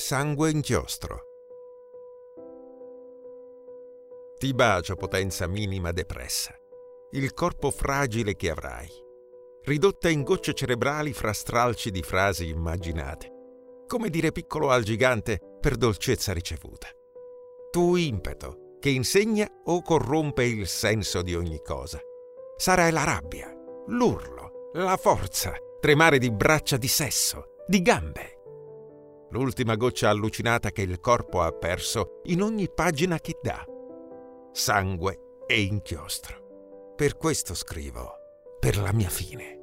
Sangue e inchiostro. Ti bacio, potenza minima depressa, il corpo fragile che avrai, ridotta in gocce cerebrali fra stralci di frasi immaginate, come dire piccolo al gigante per dolcezza ricevuta. Tu impeto che insegna o corrompe il senso di ogni cosa. Sarai la rabbia, l'urlo, la forza, tremare di braccia di sesso, di gambe. L'ultima goccia allucinata che il corpo ha perso in ogni pagina che dà. Sangue e inchiostro. Per questo scrivo, per la mia fine.